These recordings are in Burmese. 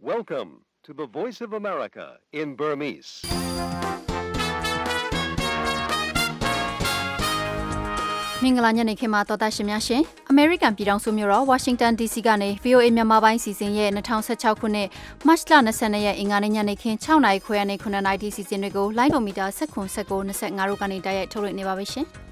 Welcome to the Voice of America in Burmese. ။မင်္ဂလာညနေခင်းမှာတော်တာရှင်များရှင်။ American ပြည်ထောင်စုမြို့တော် Washington DC ကနေ VOA မြန်မာပိုင်းစီစဉ်ရဲ့2016ခုနှစ်မတ်လ22ရက်အင်္ဂါနေ့ညနေခင်း6နာရီခွဲနဲ့9နာရီစီစဉ်တွေကိုလိုင်းဒိုမီတာ19 19 25တို့ကနေတိုက်ရိုက်ထုတ်လွှင့်နေပါပြီရှင်။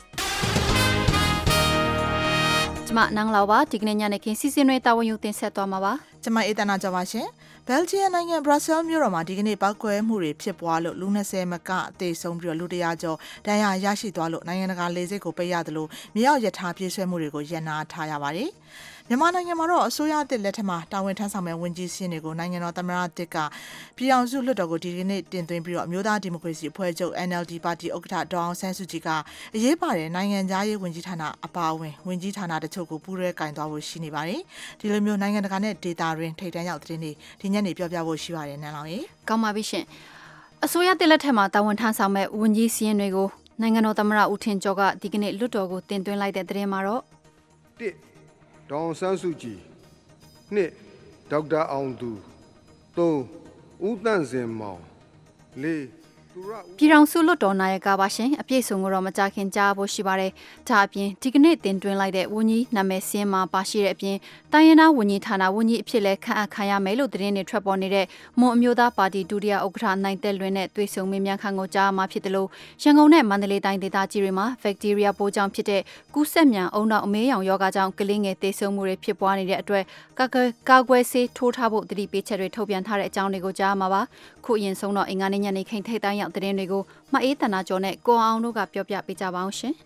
ကျွန်မနန်းလောက်ပါဒီကနေ့ညနေခင်းစီစဉ်တွေတာဝန်ယူတင်ဆက်သွားမှာပါ။ကျွန်မအေးတနာကြပါရှင်။ဘယ်လ်ဂျီယံနိုင်ငံဘရပ်ဆဲလ်မြို့တော်မှာဒီကနေ့ပောက်ကွဲမှုတွေဖြစ်ပွားလို့လူ20မကအသေးဆုံးပြီးတော့လူ100ကျော်ဒဏ်ရာရရှိသွားလို့နိုင်ငံတကာလေဆိပ်ကိုပိတ်ရတယ်လို့မြေအောက်ရထားပြေးဆွဲမှုတွေကိုရပ်နာထားရပါတယ်။မြန်မာနိုင်ငံမှာတော့အစိုးရအသစ်လက်ထက်မှာတာဝန်ထမ်းဆောင်မဲ့ဝန်ကြီးစင်းတွေကိုနိုင်ငံတော်သမ္မတအသစ်ကပြည်အောင်စုလွှတ်တော်ကိုဒီကနေ့တင်သွင်းပြီးတော့အမျိုးသားဒီမိုကရေစီအဖွဲ့ချုပ် NLD ပါတီဥက္ကဋ္ဌဒေါ်အောင်ဆန်းစုကြည်ကအရေးပါတဲ့နိုင်ငံသားရေးဝန်ကြီးဌာနအပါအဝင်ဝန်ကြီးဌာနတချို့ကိုပူးရဲကင်သွားဖို့ရှိနေပါတယ်။ဒီလိုမျိုးနိုင်ငံတကာနဲ့ဒေတာရင်းထိပ်တန်းရောက်တဲ့နေ့ဒီညနေပြောပြဖို့ရှိပါတယ်နန်းလောင်ရေ။ကောင်းပါပြီရှင်။အစိုးရအသစ်လက်ထက်မှာတာဝန်ထမ်းဆောင်မဲ့ဝန်ကြီးစင်းတွေကိုနိုင်ငံတော်သမ္မတဦးထင်ကျော်ကဒီကနေ့လွှတ်တော်ကိုတင်သွင်းလိုက်တဲ့သတင်းမှာတော့ဒေါ်အောင်ဆန်းစုကြည်2ဒေါက်တာအောင်သူ3ဦးတန့်စင်မောင်4 ပြည်ထောင်စုလွှတ်တော်နာယကပါရှင်အပြည့်စုံကိုတော့မကြခင်ကြားဖို့ရှိပါတယ်။ဒါအပြင်ဒီကနေ့တင်သွင်းလိုက်တဲ့ဝန်ကြီးနာမည်စင်းမှာပါရှိတဲ့အပြင်တိုင်းရင်းသားဝန်ကြီးဌာနဝန်ကြီးအဖြစ်လဲခန့်အပ်ခံရမယ်လို့သတင်းတွေထွက်ပေါ်နေတဲ့မွန်အမျိုးသားပါတီဒုတိယဥက္ကဋ္ဌနိုင်သက်လွင်နဲ့တွေ့ဆုံမေးမြန်းခန်းကိုကြားမှာဖြစ်တယ်လို့ရန်ကုန်နဲ့မန္တလေးတိုင်းဒေသကြီးတွေမှာဘက်တီးရီးယားပိုးကြောင့်ဖြစ်တဲ့ကူးစက်မြန်အုံနောက်အမေးရောင်ရောဂါကြောင့်ကလေးငယ်သေဆုံးမှုတွေဖြစ်ပွားနေတဲ့အတွက်ကာကွယ်ဆေးထိုးထားဖို့တတိပေးချက်တွေထုတ်ပြန်ထားတဲ့အကြောင်းတွေကိုကြားမှာပါ။ခုအရင်ဆုံးတော့အင်္ဂါနေ့ညနေခင်းထိပ်တိုင်းရောက်သတင်းတွေကိုမအေးတနာကျော်နဲ့ကိုအောင်တို့ကပြောပြပေးကြပါအောင်ရှင်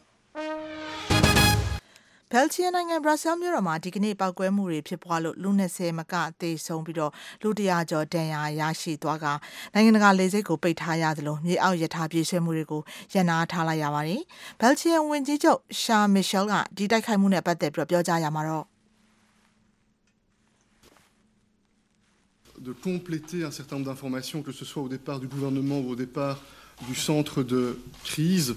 ။ဘယ်လ်ဂျီယံနိုင်ငံဘရပ်ဆဲလ်မြို့တော်မှာဒီကနေ့ပောက်ကွဲမှုတွေဖြစ်ပွားလို့လူ20မကအသေးဆုံးပြီးတော့လူ100ကျော်ဒဏ်ရာရရှိသွားကနိုင်ငံတကာလေဆိပ်ကိုပိတ်ထားရသလိုမြေအောက်ရထားပြေးဆွဲမှုတွေကိုရပ်နားထားလိုက်ရပါတယ်။ဘယ်လ်ဂျီယံဝန်ကြီးချုပ်ရှာမီရှယ်ကဒီတိုက်ခိုက်မှုနဲ့ပတ်သက်ပြီးပြောကြားရမှာတော့ de compléter un certain nombre d'informations, que ce soit au départ du gouvernement ou au départ du centre de crise,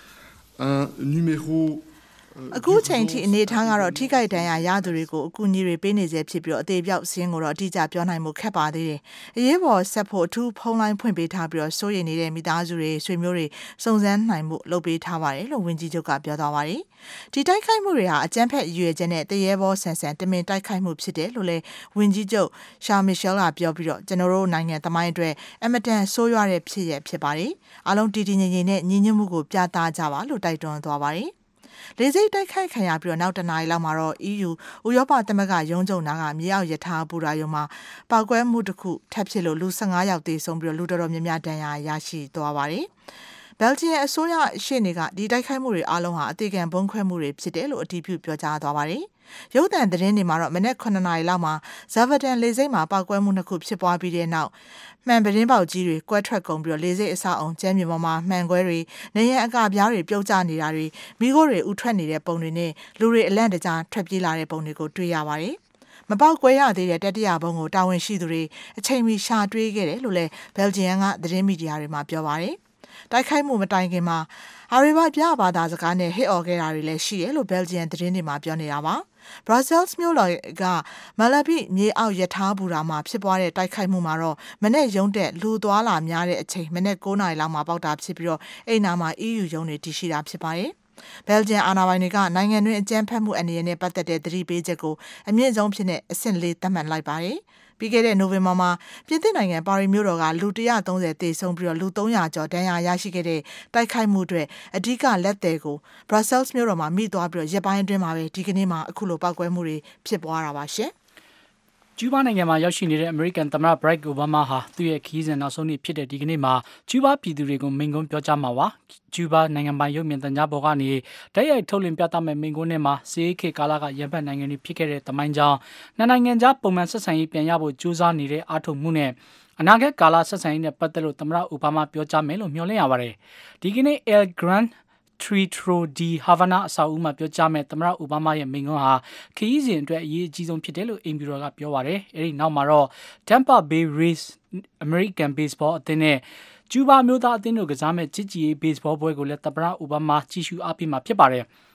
un numéro အခုချိန်ထိအနေထားကတော့ထိခိုက်ဒဏ်ရာရသူတွေကိုအကူအညီတွေပေးနေစေဖြစ်ပြီးတော့အသေးပြောက်စင်းကိုတော့အတိအကျပြောနိုင်မှုခက်ပါသေးတယ်။အရေးပေါ်ဆက်ဖို့အထူးဖုန်းလိုင်းဖွင့်ပေးထားပြီးတော့စိုးရိမ်နေတဲ့မိသားစုတွေဆွေမျိုးတွေစုံစမ်းနိုင်မှုလုပ်ပေးထားပါတယ်လို့ဝန်ကြီးချုပ်ကပြောသွားပါတယ်။ဒီတိုက်ခိုက်မှုတွေဟာအကြမ်းဖက်ရည်ရွယ်ချက်နဲ့တရေဘောဆန်ဆန်တမင်တိုက်ခိုက်မှုဖြစ်တယ်လို့လည်းဝန်ကြီးချုပ်ရှာမီရှယ်ကပြောပြီးတော့ကျွန်တော်တို့နိုင်ငံသမိုင်းအတွက်အမတန်ဆိုးရွားတဲ့ဖြစ်ရဖြစ်ပါတယ်။အားလုံးတည်တည်ငြိမ်ငြိမ်နဲ့ညီညွတ်မှုကိုပြသကြပါလို့တိုက်တွန်းသွားပါတယ်။လေဆိပ်တိုက်ခိုက်ခံရပြီးတော့နောက်တနားရီလောက်မှာတော့ EU ဥရောပသမဂ္ဂရုံးချုပ်နာကမြေအောက်ရထားဘူရာယုံမှာပောက်ကွဲမှုတစ်ခုထပ်ဖြစ်လို့လူ15ယောက်သေဆုံးပြီးတော့လူတော်တော်များများဒဏ်ရာရရှိသွားပါတယ်။ဘယ်လ်ဂျီယံအစိုးရရှေ့နေကဒီတိုက်ခိုက်မှုတွေအားလုံးဟာအသေးခံဘုံခွဲမှုတွေဖြစ်တယ်လို့အတည်ပြုပြောကြားသွားပါတယ်။ရုပ်သံသတင်းတွေမှာတော့မနက်9နာရီလောက်မှာဇာဗဒန်လေဆိပ်မှာပောက်ကွဲမှုနှစ်ခုဖြစ်ပွားပြီးတဲ့နောက်မှန်ပတင်းပေါက်ကြီးတွေကွဲထွက်ကုန်ပြီးတော့လေဆိပ်အဆောက်အုံကျမ်းမြေပေါ်မှာမှန်ကွဲတွေနေရန်အကပြားတွေပြုတ်ကျနေတာတွေမိခိုးတွေဥထွက်နေတဲ့ပုံတွေနဲ့လူတွေအလန့်တကြားထွက်ပြေးလာတဲ့ပုံတွေကိုတွေ့ရပါတယ်။မပေါက်ကွဲရသေးတဲ့တတိယဘုံကိုတာဝန်ရှိသူတွေအချိန်မီရှာတွေ့ခဲ့တယ်လို့လည်းဘယ်လ်ဂျီယံကသတင်းမီဒီယာတွေမှာပြောပါတယ်။တိုက်ခိုက်မှုမတိုင်ခင်မှာအာရီဘပြဘာသာစကားနဲ့ဟစ်အော်ခဲ့တာတွေလည်းရှိတယ်လို့ဘယ်လ်ဂျီယံသတင်းတွေမှာပြောနေတာပါ။ဘရပ်ဆဲလ်မြို့တော်ကမလာဘီမြေအောက်ရထားဘူရာမှာဖြစ်ပွားတဲ့တိုက်ခိုက်မှုမှာတော့မနေ့ရုံးတက်လူသွားလာများတဲ့အချိန်မနေ့9နာရီလောက်မှာပေါက်တာဖြစ်ပြီးတော့အိမ်နာမှာ EU ရုံးတွေတည်ရှိတာဖြစ်ပါတယ်။ဘယ်လ်ဂျီယံအာဏာပိုင်တွေကနိုင်ငံတွင်းအကြမ်းဖက်မှုအနေနဲ့ပတ်သက်တဲ့သတိပေးချက်ကိုအမြင့်ဆုံးဖြစ်တဲ့အဆင့်4သတ်မှတ်လိုက်ပါတယ်။ပြီးခဲ့တဲ့နိုဝင်ဘာမှာပြင်သစ်နိုင်ငံပါရီမြို့တော်ကလူ130သေဆုံးပြီးတော့လူ300ကျော်ဒဏ်ရာရရှိခဲ့တဲ့တိုက်ခိုက်မှုတွေအဓိကလက်သည်ကိုဘရပ်ဆဲလ်မြို့တော်မှာမိသွားပြီးတော့ရက်ပိုင်းအတွင်းမှာပဲဒီကနေ့မှာအခုလိုပောက်ကွဲမှုတွေဖြစ်ပွားတာပါရှင်ကျူးဘားနိုင်ငံမှာရောက်ရှိနေတဲ့အမေရိကန်သမ္မတဘရက်အိုဘားမားဟာသူ့ရဲ့ခရီးစဉ်နောက်ဆုံးနေ့ဖြစ်တဲ့ဒီကနေ့မှာကျူးဘားပြည်သူတွေကိုမိန့်ခွန်းပြောကြားမှာပါကျူးဘားနိုင်ငံပိုင်ရုပ်မြင်သံကြားပေါ်ကနေတိုက်ရိုက်ထုတ်လွှင့်ပြသမဲ့မိန့်ခွန်းထဲမှာစီးအေးခေကာလကရန်ဖက်နိုင်ငံတွေဖြစ်ခဲ့တဲ့သမိုင်းကြောင်းနှစ်နိုင်ငံကြားပုံမှန်ဆက်ဆံရေးပြန်ရဖို့ကြိုးစားနေတဲ့အားထုတ်မှုနဲ့အနာဂတ်ကာလဆက်ဆံရေးနဲ့ပတ်သက်လို့သမ္မတအိုဘားမားပြောကြားမယ်လို့မျှော်လင့်ရပါတယ်ဒီကနေ့ El Gran Teatro di Havana အဆောက်အဦမှာပြောကြားမဲ့သမ္မတအိုဘားမားရဲ့မိန့်ခွန်းဟာခရီးစဉ်အတွက်အရေးအကြီးဆုံးဖြစ်တယ်လို့အိမ်ဖြူတော်ကပြောပါတယ်။အဲဒီနောက်မှာတော့ Tampa Bay Rays American Baseball အသင်းနဲ့ကျူးဘားမျိုးသားအသင်းတို့ကစားမဲ့ချစ်ကြည်ရေး baseball ပွဲကိုလည်းသမ္မတအိုဘားမားကြီးရှုအားပေးမှာဖြစ်ပါတယ်။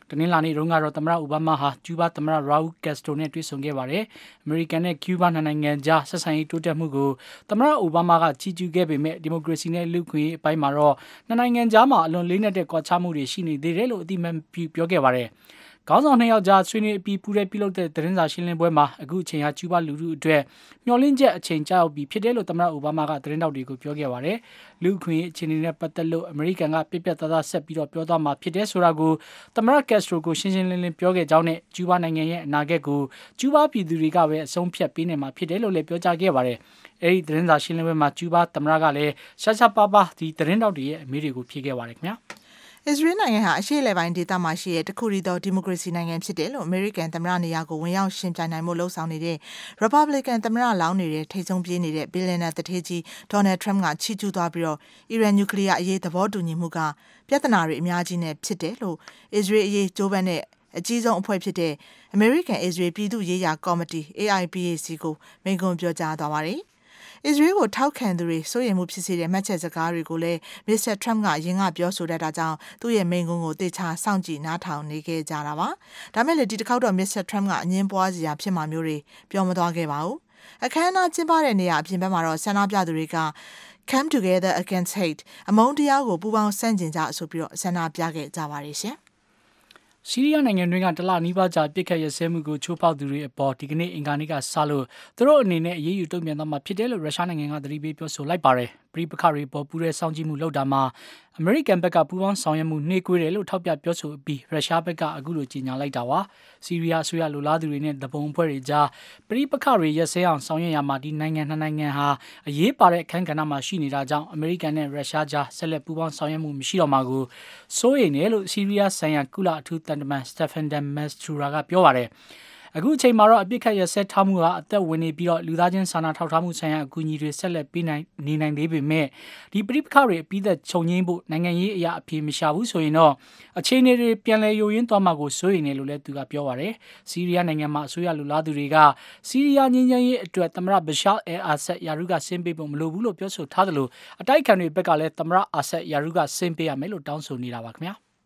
တနင်္လာနေ့တုန်းကတော့သမ္မတအိုဘားမားဟာကျူးဘားသမ္မတရာဦးကက်စတိုနဲ့တွေ့ဆုံခဲ့ပါတယ်။အမေရိကန်နဲ့ကျူးဘားနိုင်ငံကြားဆက်ဆံရေးတိုးတက်မှုကိုသမ္မတအိုဘားမားကချီးကျူးခဲ့ပေမဲ့ဒီမိုကရေစီနဲ့လူ့အခွင့်အရေးအပိုင်းမှာတော့နိုင်ငံကြားမှာအလွန်လေးနက်တဲ့ကွာခြားမှုတွေရှိနေသေးတယ်လို့အတိအမှန်ပြောခဲ့ပါတယ်။ခေါင်းဆောင်နှစ်ယောက်ကြားဆွေးနွေးပြီးပူးတဲ့ပြုလုပ်တဲ့သတင်းစာရှင်းလင်းပွဲမှာအခုအချိန်ဟာကျူးဘားလူထုအတွက်မျှော်လင့်ချက်အချိန်ကြာရောက်ပြီးဖြစ်တယ်လို့သမ္မတအိုဘားမားကသတင်းတောက်တွေကိုပြောခဲ့ပါတယ်။လူ့အခွင့်အရေးအခြေအနေနဲ့ပတ်သက်လို့အမေရိကန်ကပြပြသားသားဆက်ပြီးတော့ပြောသွားမှာဖြစ်တယ်ဆိုတာကိုသမ္မတကက်စထရိုကိုရှင်းရှင်းလင်းလင်းပြောခဲ့ကြောင်းနဲ့ကျူးဘားနိုင်ငံရဲ့အနာဂတ်ကိုကျူးဘားပြည်သူတွေကပဲအဆုံးဖြတ်ပေးနေမှာဖြစ်တယ်လို့လည်းပြောကြားခဲ့ပါတယ်။အဲဒီသတင်းစာရှင်းလင်းပွဲမှာကျူးဘားသမ္မတကလည်းရှာရှာပါပါဒီသတင်းတောက်တွေရဲ့အမေးတွေကိုဖြေခဲ့ပါတယ်ခင်ဗျာ။အစ္စရေးနိုင်ငံဟာအရှေ့အလယ်ပိုင်းဒေသမှာရှိတဲ့တခုရီသောဒီမိုကရေစီနိုင်ငံဖြစ်တယ်လို့အမေရိကန်သမ္မတနေရာကိုဝင်ရောက်ရှင်ပြိုင်နိုင်မှုလှုံ့ဆော်နေတဲ့ Republican သမ္မတလောင်းနေတဲ့ထိပ်ဆုံးပြေးနေတဲ့ Billionaire တထေးကြီး Donald Trump ကချီးကျူးသွားပြီးတော့အီရန်နျူကလ িয়ার အရေးသဘောတူညီမှုကပြဿနာတွေအများကြီးနဲ့ဖြစ်တယ်လို့အစ္စရေးအရေးကြိုးပမ်းတဲ့အကြီးဆုံးအဖွဲ့ဖြစ်တဲ့ American Israel ပြည်သူ့ရေးရာကော်မတီ AIPAC ကိုမိန့်ခွန်းပြောကြားသွားပါတယ်။အစ္စရေးကိုထောက်ခံသူတွေစိုးရိမ်မှုဖြစ်စေတဲ့မှတ်ချက်စကားတွေကိုလည်း Mr. Trump ကယင်ကပြောဆိုတတ်တာကြောင့်သူ့ရဲ့မိန့်ခွန်းကိုတေချာစောင့်ကြည့်နားထောင်နေခဲ့ကြတာပါ။ဒါမဲ့လည်းဒီတစ်ခေါက်တော့ Mr. Trump ကအငင်းပွားစရာဖြစ်မှာမျိုးတွေပြောမသွားခဲ့ပါဘူး။အခမ်းအနားကျင်းပတဲ့နေရာအပြင်ဘက်မှာတော့ဆန္ဒပြသူတွေက Come Together Against Hate အမုန်းတရားကိုပူးပေါင်းဆန့်ကျင်ကြဆိုပြီးတော့ဆန္ဒပြခဲ့ကြပါတယ်ရှင်။ဆီးရီးယားနိုင်ငံတွင်းကတလနီးပါးကြာပြစ်ခတ်ရစဲမှုကိုချိုးဖောက်သူတွေအပေါ်ဒီကနေ့အင်္ဂါနေ့ကစလို့သူတို့အနေနဲ့အရေးယူတုံ့ပြန်သွားမှာဖြစ်တယ်လို့ရုရှားနိုင်ငံကသတိပေးပြောဆိုလိုက်ပါတယ်။ပရိပခတွေပေါ်ပူးတဲ့စောင့်ကြည့်မှုလုပ်တာမှာအမေရိကန်ဘက်ကပူးပေါင်းဆောင်ရွက်မှုနှေးကွေးတယ်လို့ထောက်ပြပြောဆိုပြီးရုရှားဘက်ကအခုလိုကြေညာလိုက်တာပါ။ဆီးရီးယားအစိုးရလူလားသူတွေနဲ့တပုံအဖွဲ့တွေကြားပရိပခတွေရစဲအောင်ဆောင်ရွက်ရမှာဒီနိုင်ငံနှစ်နိုင်ငံဟာအရေးပါတဲ့အခန်းကဏ္ဍမှာရှိနေတာကြောင့်အမေရိကန်နဲ့ရုရှားကြားဆက်လက်ပူးပေါင်းဆောင်ရွက်မှုမရှိတော့မှာကိုစိုးရိမ်တယ်လို့ဆီးရီးယားဆိုင်ရာကုလအထူးတန်တမန်စတက်ဖန်ဒမ်မက်စထူရာကပြောပါတယ်။အခုအချိန်မှာတော့အပြစ်ခတ်ရဆက်ထားမှုဟာအသက်ဝင်နေပြီးတော့လူသားချင်းစာနာထောက်ထားမှုဆိုင်ရာအကူအညီတွေဆက်လက်ပေးနိုင်သေးပေမဲ့ဒီပရိပခတွေအပြီးသက်ခြုံငင်းဖို့နိုင်ငံရေးအရာအပြေမရှာဘူးဆိုရင်တော့အခြေအနေတွေပြန်လည်ယိုယွင်းသွားမှာကိုစိုးရိမ်နေလို့လည်းသူကပြောပါတယ်။ဆီးရီးယားနိုင်ငံမှာအစိုးရလူလားသူတွေကဆီးရီးယားငြိမ်းချမ်းရေးအတွက်သမ္မတဘရှားအာဆတ်ယာရုကဆင်းပေးဖို့မလိုဘူးလို့ပြောဆိုထားသလိုအတိုက်အခံတွေဘက်ကလည်းသမ္မတအာဆတ်ယာရုကဆင်းပေးရမယ်လို့တောင်းဆိုနေတာပါခင်ဗျာ။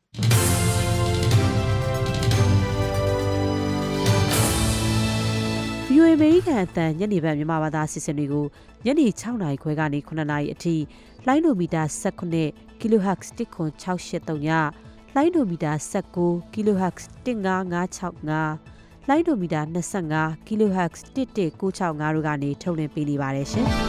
VOA အမေရိကန်အသံညနေပိုင်းမြန်မာဘာသာအစီအစဉ်တွေကိုညနေ6:00 နာရီခွဲကနေ9:00 နာရီအထိလိုင်းဒိုမီတာ19 kHz 10683ညလိုင်းဒိုမီတာ19 kHz 15565လိုင်းဒိုမီတာ25 kHz 11965တို့ကနေထုတ်လွှင့်ပေးနေပါတယ်ရှင်။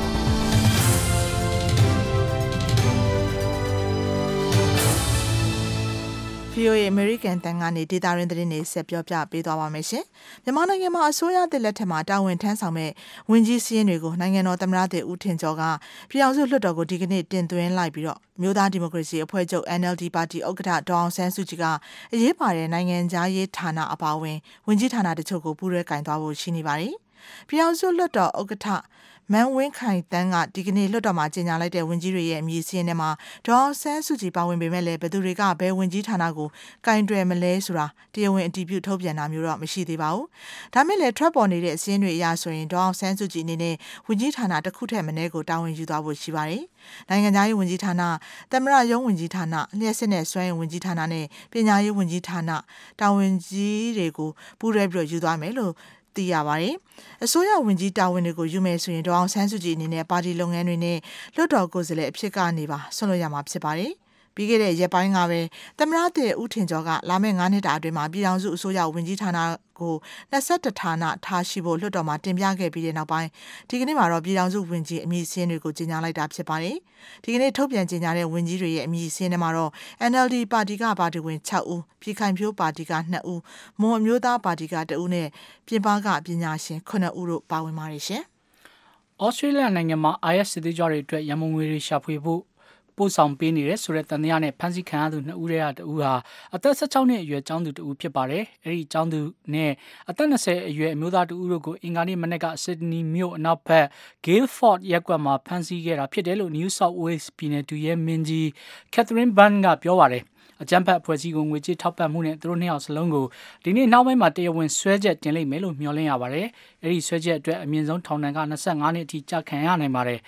VOA American တန်ကနေဒေတာရင်းသတင်းတွေဆက်ပြောပြပေးသွားပါမယ်ရှင်။မြန်မာနိုင်ငံမှာအစိုးရသစ်လက်ထက်မှာတာဝန်ထမ်းဆောင်မဲ့ဝန်ကြီးစည်းရင်းတွေကိုနိုင်ငံတော်သမ္မတသစ်ဦးထင်ကျော်ကပြည်အောင်စုလွှတ်တော်ကိုဒီကနေ့တင်သွင်းလိုက်ပြီးတော့မြို့သားဒီမိုကရေစီအဖွဲ့ချုပ် NLD ပါတီဥက္ကဋ္ဌဒေါအောင်ဆန်းစုကြည်ကအရေးပါတဲ့နိုင်ငံသားရေးဌာနအပါအဝင်ဝန်ကြီးဌာနတချို့ကိုပူးရဲကင်သွားဖို့ရှိနေပါတယ်။ပြည်အောင်စုလွှတ်တော်ဥက္ကဋ္ဌမန်ဝင်းခိုင်တန်းကဒီကနေ့လွှတ်တော်မှာကြေညာလိုက်တဲ့ဝန်ကြီးတွေရဲ့အမည်စာရင်းထဲမှာဒေါအောင်ဆန်းစုကြည်ပါဝင်ပေမဲ့လည်းဘယ်သူတွေကဘယ်ဝန်ကြီးဌာနကိုကင်တွယ်မလဲဆိုတာတရားဝင်အတည်ပြုထုတ်ပြန်တာမျိုးတော့မရှိသေးပါဘူး။ဒါမဲ့လည်းထွက်ပေါ်နေတဲ့စာရင်းတွေအရဆိုရင်ဒေါအောင်ဆန်းစုကြည်အနေနဲ့ဝန်ကြီးဌာနတစ်ခုထက်မနည်းကိုတာဝန်ယူသွားဖို့ရှိပါတယ်။နိုင်ငံသားရေးဝန်ကြီးဌာန၊သမ္မတရုံးဝန်ကြီးဌာန၊လျှက်စစ်နဲ့စွမ်းအင်ဝန်ကြီးဌာနနဲ့ပညာရေးဝန်ကြီးဌာနတာဝန်ကြီးတွေကိုပူးရဲပြီးယူသွားမယ်လို့သိရပါတယ်။အစိုးရဝန်ကြီးတာဝန်တွေကိုယူမယ်ဆိုရင်ဒေါအောင်ဆန်းစုကြည်အနေနဲ့ပါတီလုပ်ငန်းတွေနဲ့လွှတ်တော်ကိုယ်စားလှယ်အဖြစ်ကနေပါဆွလို့ရမှာဖြစ်ပါတယ်။ပြီးခဲ့တဲ့ရက်ပိုင်းကပဲသမ္မတသစ်ဦးထင်ကျော်ကလာမယ့်9နှစ်တာအတွင်းမှာပြည်ထောင်စုအစိုးရဝန်ကြီးဌာနကို21ဌာနထားရှိဖို့လွှတ်တော်မှာတင်ပြခဲ့ပြီးတဲ့နောက်ပိုင်းဒီကနေ့မှာတော့ပြည်ထောင်စုဝန်ကြီးအမည်စာရင်းတွေကိုကြေညာလိုက်တာဖြစ်ပါတယ်။ဒီကနေ့ထုတ်ပြန်ကြေညာတဲ့ဝန်ကြီးတွေရဲ့အမည်စာရင်းထဲမှာတော့ NLD ပါတီကပါတီဝင်6ဦးပြည်ခိုင်ဖြိုးပါတီက2ဦးမွန်အမျိုးသားပါတီက1ဦးနဲ့ပြင်ပကပညာရှင်9ဦးတို့ပါဝင်ပါတယ်ရှင်။ဩစတြေးလျနိုင်ငံမှာ IS စစ်သွေးကြွတွေအတွက်ရန်ပုံငွေတွေရှာဖွေဖို့ပို့ဆောင်ပေးနေတဲ့ဆိုတဲ့တန်တရားနဲ့ဖမ်းဆီးခံရသူ2ဦးထဲက2ဦးဟာအသက်16နှစ်အရွယ်ကျောင်းသူ2ဦးဖြစ်ပါတယ်။အဲဒီကျောင်းသူနဲ့အသက်20အရွယ်အမျိုးသား2ဦးတို့ကိုအင်္ဂါနေ့မနေ့ကဆစ်ဒနီမြို့အနောက်ဘက် Guildford ရပ်ကွက်မှာဖမ်းဆီးခဲ့တာဖြစ်တယ်လို့ New South Wales ပြည်နယ်သူရဲမင်းကြီး Catherine Byrne ကပြောပါတယ်။အကြမ်းဖက်အဖွဲ့အစည်းကိုငွေကြေးထောက်ပံ့မှုနဲ့သူတို့2ယောက်စလုံးကိုဒီနေ့နောက်ပိုင်းမှာတရားဝင်ဆွဲချက်တင်လိမ့်မယ်လို့မျှော်လင့်ရပါတယ်။အဲဒီဆွဲချက်အတွက်အမြင့်ဆုံးထောင်ဒဏ်က25နှစ်အထိကြာခံရနိုင်ပါတယ်။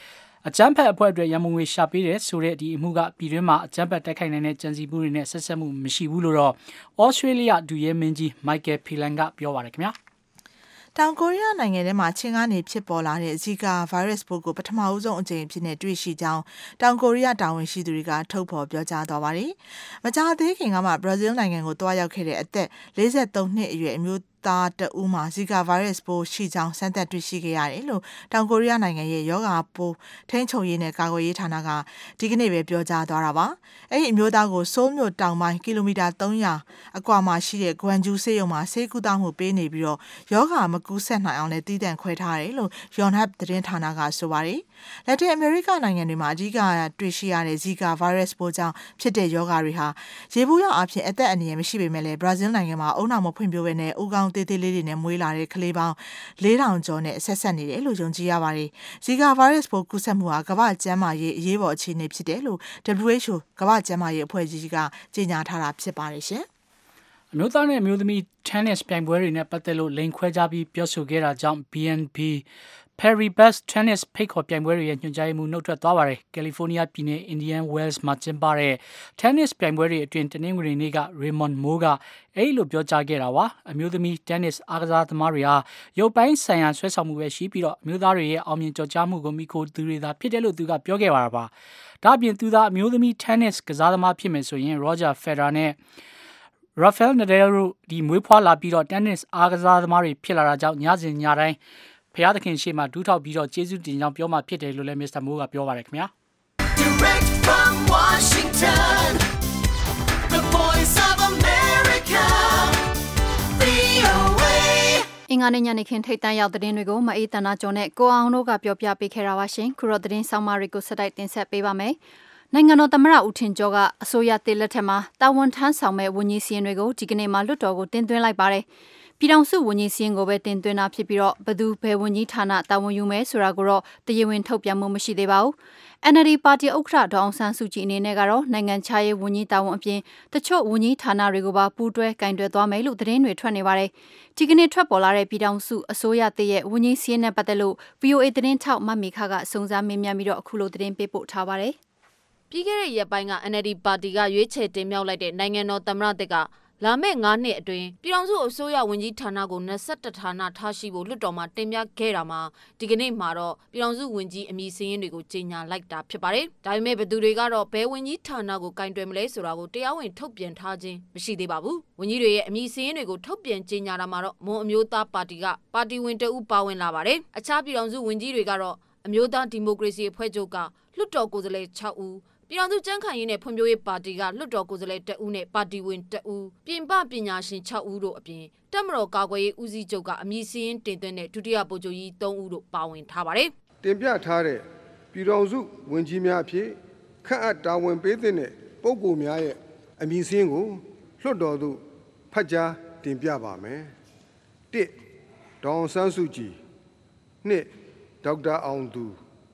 အကြမ်းဖက်အဖွဲ့အတွက်ရန်ပုံငွေရှာပေးတဲ့ဆိုတဲ့ဒီအမှုကပြည်တွင်းမှာအကြမ်းဖက်တိုက်ခိုက်နိုင်တဲ့ကြံစည်မှုတွေနဲ့ဆက်ဆက်မှုမရှိဘူးလို့တော့ဩစတြေးလျဒူရဲမင်းကြီးမိုက်ကယ်ဖီလန်ကပြောပါတယ်ခင်ဗျာတောင်ကိုရီးယားနိုင်ငံထဲမှာချင်းကနေဖြစ်ပေါ်လာတဲ့ဇီကာဗိုင်းရပ်စ်ပိုးကိုပထမဦးဆုံးအကြိမ်ဖြစ်နေတွေ့ရှိကြောင်းတောင်ကိုရီးယားတာဝန်ရှိသူတွေကထုတ်ဖော်ပြောကြားသွားပါတယ်။မကြာသေးခင်ကမှဘရာဇီးနိုင်ငံကိုတွားရောက်ခဲ့တဲ့အသက်43နှစ်အရွယ်အမျိုးသားတဦးမှာဇီကာဗိုင်းရပ်စ်ပိုးရှိကြောင်းစမ်းသပ်တွေ့ရှိခဲ့ရတယ်လို့တောင်ကိုရီးယားနိုင်ငံရဲ့ရောဂါပိုးထိန်းချုပ်ရေးနဲ့ကာကွယ်ရေးဌာနကဒီကနေ့ပဲပြောကြားသွားတာပါ။အဲ့ဒီအမျိုးသားကိုဆိုးလ်မြို့တောင်ပိုင်းကီလိုမီတာ300အကွာမှာရှိတဲ့ဂွမ်ဂျူးဆေးရုံမှာဆေးကုသမှုပေးနေပြီးတော့ရောဂါမကူးစက်နိုင်အောင်လည်းတည်တံ့ခွဲထားတယ်လို့ Yonhap သတင်းဌာနကဆိုပါတယ်။လက်တင်အမေရိကနိုင်ငံတွေမှာအဓိကတွေ့ရှိရတဲ့ဇီကာဗိုင်းရပ်စ်ပိုးကြောင့်ဖြစ်တဲ့ရောဂါတွေဟာရေဘူးရောက်အဖြစ်အသက်အန္တရာယ်မရှိပေမဲ့လည်းဘရာဇီးနိုင်ငံမှာအုံနောက်မဖွံ့ဖြိုးဘဲနဲ့ဦးခေါင်းသေးသေးလေးတွေနဲ့မွေးလာတဲ့ကလေးပေါင်း4000ကျော်နဲ့ဆက်ဆက်နေတယ်လို့ယုံကြည်ရပါတယ်။ဇီကာဗိုင်းရပ်စ်ပိုးကူးစက်မှုဟာကမ္ဘာ့ကျန်းမာရေးအရေးပေါ်အခြေအနေဖြစ်တယ်လို့ WHO ကမ္ဘာ့ကျန်းမာရေးအဖွဲ့ကြီးကကြေညာထားတာဖြစ်ပါတယ်ရှင်။အမျိုးသားနဲ့အမျိုးသမီး tennis ပြိုင်ပွဲတွေနဲ့ပတ်သက်လို့လိန်ခွဲကြပြီးပြောဆိုခဲ့တာကြောင့် BNB Paribas Tennis ဖိတ်ခေါ်ပြိုင်ပွဲတွေရဲ့ညွှန်ကြားမှုနှုတ်ထွက်သွားပါတယ်။ ကယ်လီဖိုးနီးယားပြည်နယ် Indian Wells မှာကျင်းပတဲ့ tennis ပြိုင်ပွဲတွေအတွင်းတနင်္ဂနွေနေ့က Raymond Moore ကအဲ့လိုပြောကြားခဲ့တာပါ။အမျိုးသမီး tennis အားကစားသမားတွေဟာရုပ်ပိုင်းဆိုင်ရာဆွဲဆောင်မှုပဲရှိပြီးတော့အမျိုးသားတွေရဲ့အောင်မြင်ကြော်ကြားမှုကိုမိခိုသူတွေသာဖြစ်တယ်လို့သူကပြောခဲ့ပါပါ။ဒါ့အပြင်သူသာအမျိုးသမီး tennis ကစားသမားဖြစ်မယ်ဆိုရင် Roger Federer နဲ့Rafael Nadal တို့ဒီမွေးဖွားလာပြီးတော့ tennis အားကစားသမားတွေဖြစ်လာတာကြောင့်ညစဉ်ညတိုင်းဖျားသခင်ရှေ့မှာဒူးထောက်ပြီးတော့ကျေးဇူးတင်ကြောင်းပြောမှဖြစ်တယ်လို့လည်း Mr. Moore ကပြောပါတယ်ခင်ဗျာ Direct from Washington The Voice of America VOA အင်္ဂါနေ့ညနေခင်းထိပ်တန်းရောက်သတင်းတွေကိုမအေးတနာကျော်နဲ့ကိုအောင်တို့ကပြောပြပေးခဲ့တာပါရှင်ခုတော့သတင်းဆောင်မတွေကိုဆက်တိုက်တင်ဆက်ပေးပါမယ်နိုင်ငံတော်သမ္မတဦးထင်ကျော်ကအစိုးရတည်လက်ထက်မှာတာဝန်ထမ်းဆောင်မဲ့ဝန်ကြီးစီရင်တွေကိုဒီကနေ့မှလွှတ်တော်ကိုတင်သွင်းလိုက်ပါတယ်ပြည်ထောင်စုဝန်ကြီးစီရင်ကိုပဲတင်သွင်းတာဖြစ်ပြီးတော့ဘယ်သူဘယ်ဝန်ကြီးဌာနတာဝန်ယူမယ်ဆိုတာကိုတော့တရားဝင်ထုတ်ပြန်မှုမရှိသေးပါဘူး NLD ပါတီဥက္ကဋ္ဌဒေါအောင်ဆန်းစုကြည်အနေနဲ့ကတော့နိုင်ငံခြားရေးဝန်ကြီးတာဝန်အပြင်တချို့ဝန်ကြီးဌာနတွေကိုပါပူးတွဲကင်တွယ်သွားမယ်လို့သတင်းတွေထွက်နေပါတယ်ဒီကနေ့ထွက်ပေါ်လာတဲ့ပြည်ထောင်စုအစိုးရတည်ရဲ့ဝန်ကြီးစီရင်နဲ့ပတ်သက်လို့ VOA သတင်းထောက်မမေခကစုံစမ်းမေးမြန်းပြီးတော့အခုလိုသတင်းပေးပို့ထားပါတယ်ပြီးခဲ့တဲ့ရက်ပိုင်းက NLD ပါတီကရွေးချယ်တင်မြှောက်လိုက်တဲ့နိုင်ငံတော်သမ္မတတက်ကလာမယ့်9နှစ်အတွင်းပြည်ထောင်စုအစိုးရဝန်ကြီးဌာနကို21ဌာနထားရှိဖို့လွှတ်တော်မှာတင်ပြခဲ့တာမှာဒီကနေ့မှာတော့ပြည်ထောင်စုဝန်ကြီးအမည်စာရင်းတွေကိုကြေညာလိုက်တာဖြစ်ပါတယ်။ဒါပေမဲ့ဘယ်သူတွေကတော့ဘယ်ဝန်ကြီးဌာနကိုကင်တွယ်မလဲဆိုတာကိုတရားဝင်ထုတ်ပြန်ထားခြင်းမရှိသေးပါဘူး။ဝန်ကြီးတွေရဲ့အမည်စာရင်းတွေကိုထုတ်ပြန်ကြေညာတာမှာတော့မွန်အမျိုးသားပါတီကပါတီဝင်တဦးပါဝင်လာပါတယ်။အခြားပြည်ထောင်စုဝန်ကြီးတွေကတော့အမျိုးသားဒီမိုကရေစီအဖွဲ့ချုပ်ကလွှတ်တော်ကိုယ်စားလှယ်6ဦးပြည်ထောင်စုကြံ့ခိုင်ရေးနဲ့ဖွံ့ဖြိုးရေးပါတီကလွှတ်တော်ကိုယ်စားလှယ်2ဦးနဲ့ပါတီဝင်2ဦးပြင်ပပညာရှင်6ဦးတို့အပြင်တပ်မတော်ကာကွယ်ရေးဦးစီးချုပ်ကအမည်စာရင်းတင်သွင်းတဲ့ဒုတိယဗိုလ်ချုပ်ကြီး3ဦးတို့ပါဝင်ထားပါတယ်။တင်ပြထားတဲ့ပြည်ထောင်စုဝန်ကြီးများအဖြစ်ခန့်အပ်တာဝန်ပေးတဲ့ပုဂ္ဂိုလ်များရဲ့အမည်စာရင်းကိုလွှတ်တော်သို့ဖတ်ကြားတင်ပြပါမယ်။1ဒေါအောင်ဆန်းစုကြည်2ဒေါက်တာအောင်သူ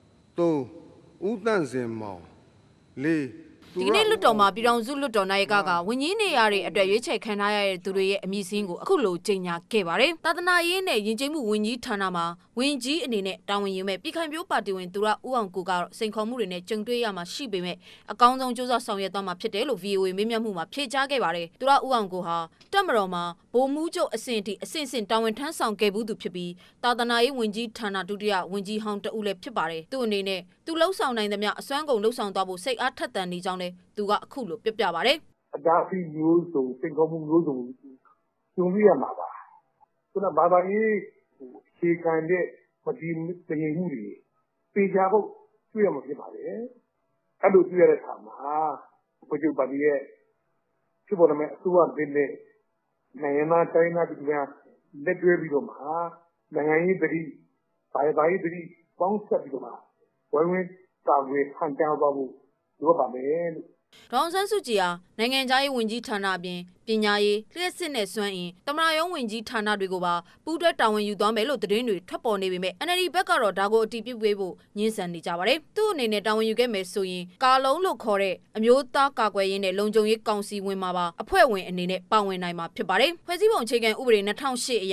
3ဦးသန့်စင်မောင်ဒီကနေ့လွှတ်တော်မှာပြည်ထောင်စုလွှတ်တော်နိုင်ကဝန်ကြီးနေရာတွေအတွက်ရွေးချယ်ခံထားရတဲ့သူတွေရဲ့အမည်စာရင်းကိုအခုလိုကြေညာခဲ့ပါတယ်။သာသနာရေးနဲ့ယဉ်ကျေးမှုဝန်ကြီးဌာနမှာဝန်ကြီးအနေနဲ့တာဝန်ယူမဲ့ပြည်ခိုင်ဖြိုးပါတီဝင်သူရဦးအောင်ကိုကတော့စိန်ခေါ်မှုတွေနဲ့ကြုံတွေ့ရမှာရှိပေမဲ့အကောင်းဆုံးကြိုးစားဆောင်ရွက်သွားမှာဖြစ်တယ်လို့ VOA မေးမြန်းမှုမှာဖြေကြားခဲ့ပါတယ်။သူရဦးအောင်ကိုဟာတပ်မတော်မှာဗိုလ်မှူးချုပ်အဆင့်အထိအဆင့်ဆင့်တာဝန်ထမ်းဆောင်ခဲ့ဘူးသူဖြစ်ပြီးသာသနာရေးဝန်ကြီးဌာနဒုတိယဝန်ကြီးဟောင်းတဦးလည်းဖြစ်ပါတယ်။သူ့အနေနဲ့သူလှုပ်ဆောင်နိုင်သမျှအစွမ်းကုန်လှုပ်ဆောင်သွားဖို့စိတ်အားထက်သန်နေကြောင်းလည်းသူကအခုလိုပြပါတယ်။အတားအဆီးမျိုးစုံစိန်ခေါ်မှုမျိုးစုံကြုံရမှာပါ။ခုနဘာသာရေးအခြေခံတဲ့မတည်ငြိမ်မှုတွေပေချဖို့တွေ့ရမှာဖြစ်ပါတယ်။အဲ့လိုတွေ့ရတဲ့အခါမှာဘုရားပါတီရဲ့ဖြစ်ပေါ်တဲ့အစိုးရတဲ့နိုင်ငံသားတိုင်းသားပြည်များလက်တွဲပြီးတော့မှနိုင်ငံရေးတတိဘာသာရေးတတိပေါင်းဆက်ပြီးတော့မှဝိုင်းဝန်းတာဝန်ခံကြပါဖို့လိုပါမယ်လို့ဒေါအောင်ဆန်းစုကြည်ဟာနိုင်ငံခြားရေးဝန်ကြီးဌာနအပြင်ပညာရေးလျှက်စစ်နဲ့စွမ်းအင်သမ္မတရုံးဝန်ကြီးဌာနတွေကိုပါပူးတွဲတာဝန်ယူသွားမယ်လို့သတင်းတွေထွက်ပေါ်နေပေမဲ့ NLD ဘက်ကတော့ဒါကိုအတည်ပြုပေးဖို့ညှင်းဆန်နေကြပါတယ်။သူ့အနေနဲ့တာဝန်ယူခဲ့မယ်ဆိုရင်ကာလုံးလို့ခေါ်တဲ့အမျိုးသားကာကွယ်ရေးနဲ့လုံခြုံရေးကောင်စီဝင်မှာပါအဖွဲ့ဝင်အနေနဲ့ပါဝင်နိုင်မှာဖြစ်ပါတယ်။ဖွဲ့စည်းပုံအခြေခံဥပဒေ2008အရ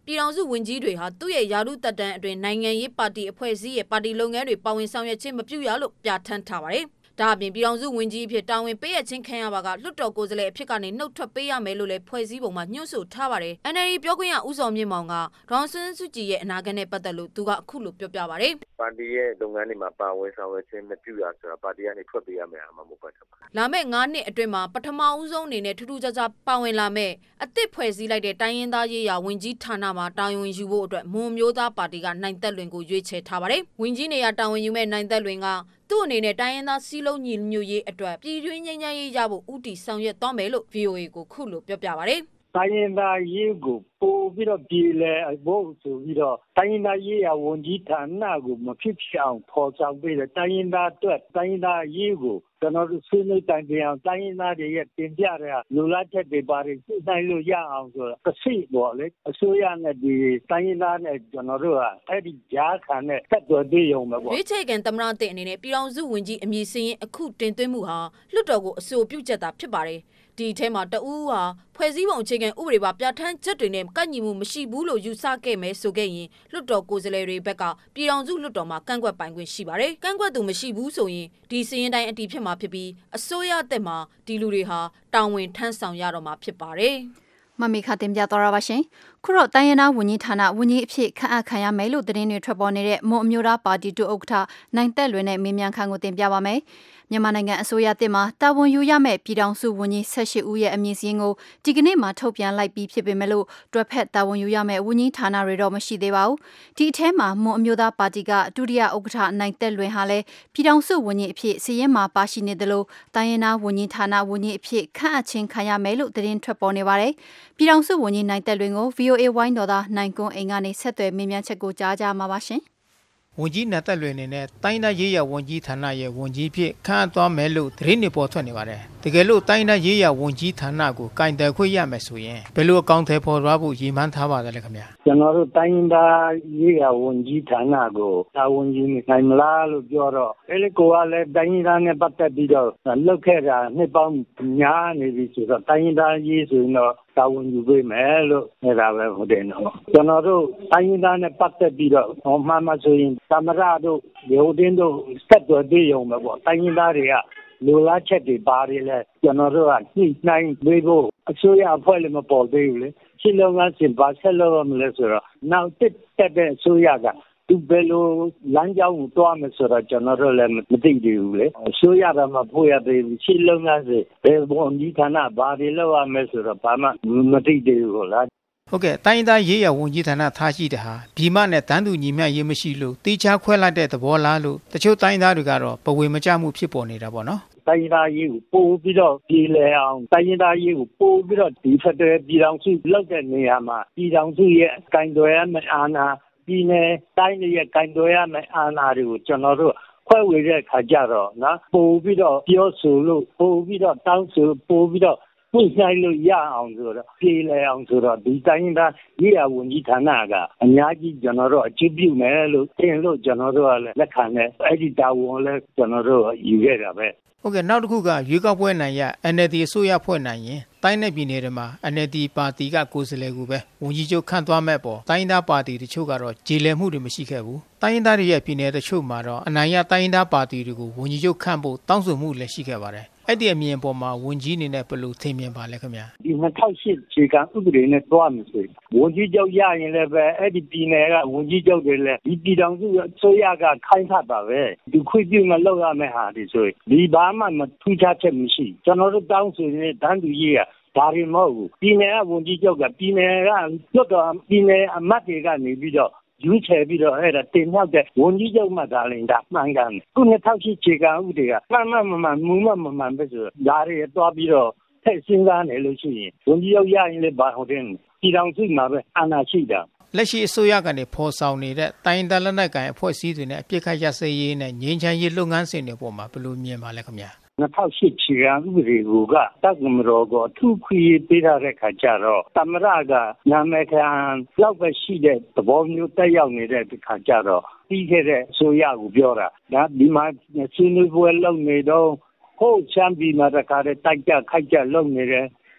ပြည်ထောင်စုဝန်ကြီးတွေဟာသူ့ရဲ့ယာရုတက်တန်းအတွင်းနိုင်ငံရေးပါတီအဖွဲ့အစည်းရဲ့ပါတီလုပ်ငန်းတွေပါဝင်ဆောင်ရွက်ခြင်းမပြုရလို့ပြဋ္ဌာန်းထားပါတယ်။ဒါအပြင်ပြည်ထောင်စုဝန်ကြီးအဖြစ်တာဝန်ပေးရခြင်းခံရပါကလွှတ်တော်ကိုယ်စားလှယ်အဖြစ်ကနေနှုတ်ထွက်ပေးရမယ်လို့လည်းဖွဲ့စည်းပုံမှာညွှန်ဆိုထားပါတယ်။ NLD ပြောခွင့်ရဦးစောမြင့်မောင်ကဒေါ်ဆန်းစုကြည်ရဲ့အနာဂတ်နဲ့ပတ်သက်လို့သူကအခုလိုပြောပြပါတယ်။ပါတီရဲ့လုပ်ငန်းတွေမှာပါဝင်ဆောင်ရွက်ခြင်းမပြုရဆိုတာပါတီကနေထွက်ပေးရမယ်အမှမဟုတ်ပါဘူး။လာမယ့်9နှစ်အတွင်းမှာပထမဦးဆုံးအနေနဲ့ထူးထူးခြားခြားပါဝင်လာမယ့်အသစ်ဖွဲ့စည်းလိုက်တဲ့တိုင်းရင်းသားရေးရာဝန်ကြီးဌာနမှာတာဝန်ယူဖို့အတွက်မွန်မျိုးသားပါတီကနိုင်သက်လွင်ကိုရွေးချယ်ထားပါတယ်။ဝန်ကြီးနေရာတာဝန်ယူမဲ့နိုင်သက်လွင်ကသူ့အနေနဲ့တိုင်းရင်းသားစီးလုံးညီညွတ်ရေးအတွက်ပြည်တွင်းငြိမ်းချမ်းရေးရဖို့ဦးတည်ဆောင်ရွက်သွားမယ်လို့ VOA ကိုခုလိုပြောပြပါတယ်။တိုင်းရင်းသားရေးကိုပို့ပြီးတော့ပြည်လဲဖို့ဆိုပြီးတော့တိုင်းရင်းသားရေးရာဝန်ကြီးဌာနကိုမဖြစ်ဖြစ်အောင်ပေါ်ဆောင်ပေးတယ်တိုင်းရင်းသားအတွက်တိုင်းရင်းသားရေးကိုကျွန်တော်တို့ဆွေးနွေးတိုင်ပင်အောင်တိုင်းရင်းသားတွေရဲ့တင်ပြတဲ့လူလားချက်တွေပါတွေသိနိုင်လို့ရအောင်ဆိုတော့တစ်စိပေါ့လေအစိုးရနဲ့ဒီတိုင်းရင်းသားနဲ့ကျွန်တော်တို့ကအဲ့ဒီကြားခံနဲ့ဆက်သွယ်ပေးရုံပဲပေါ့ရွေးချယ်ခံသမ္မတတဲ့အနေနဲ့ပြည်ထောင်စုဝန်ကြီးအမည်စင်းအခုတင်သွင်းမှုဟာလွှတ်တော်ကိုအဆိုပြုချက်သာဖြစ်ပါတယ်ဒီထဲမှာတဦးဟာဖွဲ့စည်းပုံအခြေခံဥပဒေပါပြဋ္ဌာန်းချက်တွေနဲ့ကန့်ညီမှုမရှိဘူးလို့ယူဆခဲ့မယ်ဆိုခဲ့ရင်လွှတ်တော်ကိုယ်စားလှယ်တွေဘက်ကပြည်ထောင်စုလွှတ်တော်မှာကန့်ကွက်ပိုင်ခွင့်ရှိပါတယ်။ကန့်ကွက်သူမရှိဘူးဆိုရင်ဒီစည်ရင်တိုင်းအတီးဖြစ်မှာဖြစ်ပြီးအစိုးရတက်မှာဒီလူတွေဟာတာဝန်ထမ်းဆောင်ရတော့မှာဖြစ်ပါတယ်။မမီခတင်ပြတော်ရပါရှင်ခုတော့တိုင်းရင်းသားဝန်ကြီးဌာနဝန်ကြီးအဖြစ်ခန့်အပ်ခံရမယ်လို့သတင်းတွေထွက်ပေါ်နေတဲ့မွန်အမျိုးသားပါတီတူဥက္ကဋ္ဌနိုင်သက်လွင်နဲ့မေးမြန်းခန်းကိုတင်ပြပါမယ်မြန်မာနိုင်ငံအစိုးရတစ်မှာတာဝန်ယူရမယ့်ပြည်ထောင်စုဝန်ကြီး18ဦးရဲ့အမည်စာရင်းကိုဒီကနေ့မှထုတ်ပြန်လိုက်ပြီးဖြစ်ပေမဲ့လို့တွဲဖက်တာဝန်ယူရမယ့်ဝန်ကြီးဌာနတွေတော့မရှိသေးပါဘူးဒီအထဲမှာမွန်အမျိုးသားပါတီကဒုတိယဥက္ကဋ္ဌနိုင်သက်လွင်ဟာလည်းပြည်ထောင်စုဝန်ကြီးအဖြစ်စာရင်းမှာပါရှိနေတယ်လို့တိုင်းရင်းသားဝန်ကြီးဌာနဝန်ကြီးအဖြစ်ခန့်အပ်ခြင်းခံရမယ်လို့သတင်းထွက်ပေါ်နေပါတယ်ပြည်ထောင်စုဝန်ကြီးနိုင်သက်လွင်ကို VOA ဝိုင်းတော်သားနိုင်ကွန်းအိမ်ကနေဆက်သွယ်မေးမြန်းချက်ကိုကြားကြမှာပါရှင်ဝန်ကြီးနိုင်သက်လွင်နဲ့တိုင်းဒေသရေးရာဝန်ကြီးဌာနရဲ့ဝန်ကြီးဖြစ်ခန့်အပ်သွားမယ်လို့သတင်းတွေပေါ်ထွက်နေပါတယ်တကယ်လို့တိုင်းဒေသရေးရာဝန်ကြီးဌာနကိုကင်တယ်ခွင့်ရမယ်ဆိုရင်ဘယ်လိုအကောင့်ထဲပေါ်သွားဖို့ရည်မှန်းထားပါသလဲခင်ဗျာကျွန်တော်တို့တိုင်းဒေသရေးရာဝန်ကြီးဌာနကိုတာဝန်ယူနိုင်မလားလို့ပြောတော့အဲ့ဒီကိုကလည်းတိုင်းဒေသနဲ့ပတ်သက်ပြီးတော့လောက်ခဲ့တာနှစ်ပေါင်းများနေပြီဆိုတော့တိုင်းဒေသရေးဆိုရင်တော့တာဝန်ယူပေးမယ်လို့နေတာပဲဟုတ်တယ်နော်ကျွန်တော်တို့တိုင်းဒေသနဲ့ပတ်သက်ပြီးတော့မှန်မှဆိုရင်သမရတို့ရုပ်တင်းတို့ဆက်သွယ်ပေးရုံပဲပေါ့တိုင်းဒေသတွေကလူလားချက်တွေပါတယ်လဲကျွန်တော်တို့ကညှိနှိုင်းပေးဖို့အစိုးရအဖွဲ့လည်းမပေါ်သေးဘူးလေရှင်းလုံးကစင်ပါဆက်လို့မလဲဆိုတော့နောက်တက်တဲ့အစိုးရကသူဘယ်လိုလမ်းကြောင်းကိုတွားမယ်ဆိုတော့ကျွန်တော်တို့လည်းမသိသေးဘူးလေအစိုးရကမှဖို့ရသေးဘူးရှင်းလုံးကစဘယ်ဘုံဒီဌာနဘာတွေလောက်ရမယ်ဆိုတော့ဘာမှမသိသေးဘူးလားဟုတ်ကဲ့တိုင်းဒေသရေးရာဝန်ကြီးဌာနထားရှိတဲ့ဟာပြည်မနဲ့တန်းတူညီမျှရေးမရှိလို့တိကျခွဲလိုက်တဲ့သဘောလားလို့တချို့တိုင်းသားတွေကတော့ပဝေမကျမှုဖြစ်ပေါ်နေတာပေါ့နော်တိုင်းသားရေးကိုပို့ပြီးတော့ပြည်လဲအောင်တိုင်းသားရေးကိုပို့ပြီးတော့ဒီဖက်တဲ့ပြည်ထောင်စုလောက်တဲ့နေရာမှာပြည်ထောင်စုရဲ့ကင်တွယ်ရမယ့်အာဏာပြည်နယ်တိုင်းရဲ့ကင်တွယ်ရမယ့်အာဏာတွေကိုကျွန်တော်တို့ခွဲဝေတဲ့ခါကြတော့နော်ပို့ပြီးတော့ပြောဆိုလို့ပို့ပြီးတော့တောင်းဆိုပို့ပြီးတော့ပြဆိုင်လို့ရအောင်ဆိုတော့ပြည်လဲအောင်ဆိုတော့ဒီတိုင်းသားရေးရာဝန်ကြီးဌာနကအများကြီးကျွန်တော်တို့အကျိုးပြုမယ်လို့ထင်လို့ကျွန်တော်တို့ကလည်းလက်ခံတယ်အဲ့ဒီတာဝန်လည်းကျွန်တော်တို့ယူခဲ့တာပဲဟုတ်ကဲ့နောက်တစ်ခုကရွေးကောက်ပွဲနိုင်ရ NLD အစိုးရဖွဲ့နိုင်ရင်တိုင်းနယ်ပြည်နယ်တွေမှာ NLD ပါတီကကိုယ်စားလှယ်ကိုပဲဝန်ကြီးချုပ်ခန့်သွားမဲ့ပေါ်တိုင်းသားပါတီတချို့ကတော့ကြေလည်မှုတွေမရှိခဲ့ဘူးတိုင်းသားတွေရဲ့ပြည်နယ်တချို့မှာတော့အနိုင်ရတိုင်းသားပါတီတွေကိုဝန်ကြီးချုပ်ခန့်ဖို့တောင်းဆိုမှုလည်းရှိခဲ့ပါတယ်အဲ့ဒီအမြင်ပေါ်မှာဝန်ကြီးအနေနဲ့ဘယ်လိုထင်မြင်ပါလဲခင်ဗျာဒီ2008ခြေကဥပဒေနဲ့တွားမယ်ဆိုရင်ဝန်ကြီးချုပ်ရရင်လည်းပဲအဲ့ဒီပြည်နယ်ကဝန်ကြီးချုပ်တွေလည်းဒီပြည်ထောင်စုအစိုးရကခိုင်းထားတာပဲဒီခွင့်ပြုမလုပ်ရမယ့်ဟာဒီဆိုရင်ဒီဘာမှမထူးခြားချက်မရှိကျွန်တော်တို့တောင်းဆိုနေတဲ့တန်းတူရေးကဒါတွေမဟုတ်ဘူးပြည်နယ်ကဝန်ကြီးချုပ်ကပြည်နယ်ကလွတ်တော်ပြည်နယ်အမတ်တွေကနေပြီးတော့ယူချယ်ပြီးတော့အဲ့ဒါတင်မြောက်တဲ့ဝန်ကြီးချုပ်မှသာလင်ဒါမှန်ကန်ခု2008ခြေကဥပဒေကမှန်မူမမှန်ပဲဆိုတော့ဒါတွေတွားပြီးတော့ထည့်စဉ်းစားနေလို့ရှိရင်ဝန်ကြီးချုပ်ရရင်လည်းဘာဟုတ်တယ်ပြည်ထောင်စုမှာပဲအာဏာရှိတာလက်ရှိအစိုးရကနေဖော်ဆောင်နေတဲ့တိုင်းဒေသလက်နက်ကိုင်အဖွဲ့အစည်းတွေနဲ့အပြစ်ခတ်ရစရေးနဲ့ငြိမ်းချမ်းရေးလုပ်ငန်းစဉ်တွေပေါ်မှာဘယ်လိုမြင်ပါလဲခင်ဗျာ 2008ခြေကဥပဒေကတပ်မတော်ကအထူးခွင့်ပေးထားတဲ့ခါကျတော့သမရကနာမည်ခံလောက်ပဲရှိတဲ့သဘောမျိုးတက်ရောက်နေတဲ့ခါကျတော့ပြီးခဲ့တဲ့အစိုးရကိုပြောတာဒါဒီမှာဆွေးနွေးပွဲလုပ်နေတော့ဟိုချမ်းပြည်မှာတခါတည်းတိုက်ကြခိုက်ကြလုပ်နေတယ်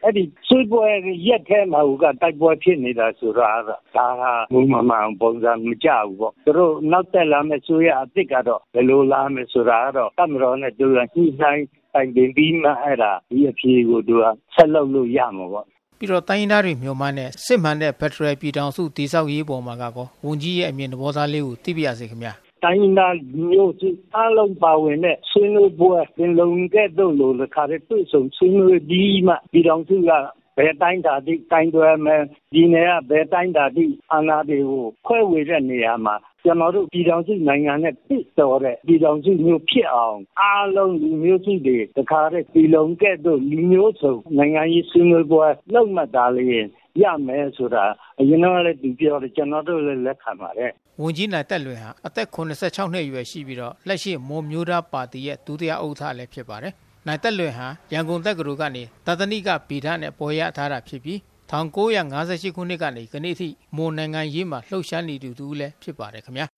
အဲ့ဒီဆွေးပွဲရက်ထဲမှာကတိုက်ပွဲဖြစ်နေတာဆိုတာဒါဟာဘုံမှန်ပုံစံမကြဘူးပေါ့သူတို့နောက်တက်လာမယ့်ဆိုရအစ်စ်ကတော့ဘယ်လိုလာမယ်ဆိုတာတော့တမတော်နဲ့သူကညှိနှိုင်းတိုင်ပင်ပြီးမှအဲ့ဒါဒီအဖြေကိုသူကဆက်လုပ်လို့ရမှာပေါ့ပြီးတော့တိုင်းသားတွေမျိုးမှနဲ့စစ်မှန်တဲ့ဖက်ဒရယ်ပြည်ထောင်စုတည်ဆောက်ရေးပေါ်မှာကောဝန်ကြီးရဲ့အမြင်သဘောထားလေးကိုသိပြရစေခင်ဗျာတိုင်းသားမျိုးစုအားလုံးပါဝင်တဲ့ဆွေးနွေးပွဲပြင်လုံခဲ့တော့လို့ခါတဲ့တွေ့ဆုံဆွေးနွေးပြီးမှပြည်ထောင်စုကဘယ်တိုင်းတာတိတိုင်းတွဲမယ်ဒီနယ်ကဘယ်တိုင်းတာတိအာဏာတွေကိုခွဲဝေတဲ့နေရာမှာကျွန်တော်တို့ပြည်ထောင်စုနိုင်ငံနဲ့ပြည့်စုံတဲ့ပြည်ထောင်စုမျိုးဖြစ်အောင်အားလုံးလူမျိုးစုတွေတခါတည်းပြည်လုံခဲ့တော့လူမျိုးစုနိုင်ငံရေးဆွေးနွေးပွဲလုပ်မှတာလေရမယ်ဆိုတာအရင်ကလည်းသူပြောတယ်ကျွန်တော်တို့လည်းလက်ခံပါတယ်ဝန်ကြီးနိုင်တက်လွင်ဟာအသက်86နှစ်အရွယ်ရှိပြီးတော့လက်ရှိမွန်မျိုးသားပါတီရဲ့ဒုတိယဥက္ကဋ္ဌလည်းဖြစ်ပါတယ်နိုင်တက်လွင်ဟာရန်ကုန်တက္ကသိုလ်ကနေတသနိကဗီဒနဲ့ပေါ်ရထားတာဖြစ်ပြီး1958ခုနှစ်ကနေခဏိထိမွန်နိုင်ငံရေးမှာလှုပ်ရှားနေသူလည်းဖြစ်ပါတယ်ခင်ဗျာ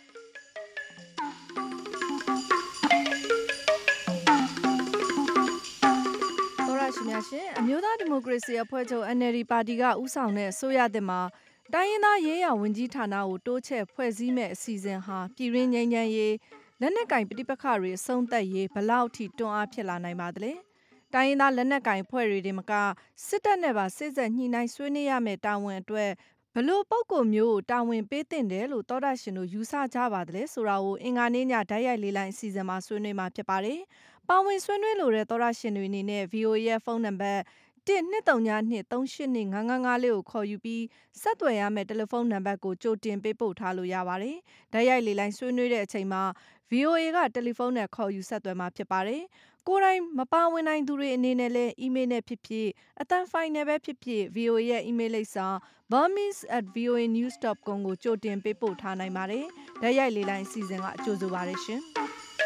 ရှင်အမျိုးသားဒီမိုကရေစီအဖွဲ့ချုပ် NLD ပါတီကဦးဆောင်တဲ့အစိုးရသစ်မှာတိုင်းရင်းသားရေးရာဝန်ကြီးဌာနကိုတိုးချဲ့ဖွဲ့စည်းမဲ့အစီအစဉ်ဟာပြည်ရင်းငြိမ်းချမ်းရေးလက်နက်ကင်ပဋိပက္ခတွေအဆုံးသတ်ရေးဘယ်လောက်ထိတွန်းအားဖြစ်လာနိုင်ပါသလဲတိုင်းရင်းသားလက်နက်ကင်ဖွဲ့တွေတင်မကစစ်တပ်နဲ့ပါစစ်ဆက်ညှိနှိုင်းဆွေးနွေးရမယ့်တာဝန်အတွက်ဘလို့ပုံကိုမျိုးကိုတာဝန်ပေးသင့်တယ်လို့သောတာရှင်တို့ယူဆကြပါသလဲဆိုတာကိုအင်္ဂါနေ့ညဓာတ်ရိုက်လေးလိုင်းအစီအစဉ်မှာဆွေးနွေးမှာဖြစ်ပါတယ်ပါဝင်ဆွေးနွေးလိုတဲ့သောတာရှင်တွေအနေနဲ့ VOA ရဲ့ဖုန်းနံပါတ်123923955လေးကိုခေါ်ယူပြီးဆက်သွယ်ရမယ့်တယ်လီဖုန်းနံပါတ်ကိုကြိုတင်ပေးပို့ထားလို့ရပါတယ်။ဓာတ်ရိုက်လေးလိုင်းဆွေးနွေးတဲ့အချိန်မှာ VOA ကတယ်လီဖုန်းနဲ့ခေါ်ယူဆက်သွယ်မှာဖြစ်ပါတယ်။ကိုယ်တိုင်မပါဝင်နိုင်သူတွေအနေနဲ့လည်းအီးမေးလ်နဲ့ဖြစ်ဖြစ်အသံဖိုင်နဲ့ပဲဖြစ်ဖြစ် VOA ရဲ့အီးမေးလ်လိပ်စာ burmese@voanews.com ကိုကြိုတင်ပေးပို့ထားနိုင်ပါတယ်။ဓာတ်ရိုက်လေးလိုင်းအစီအစဉ်ကကြိုဆိုပါရရှင်။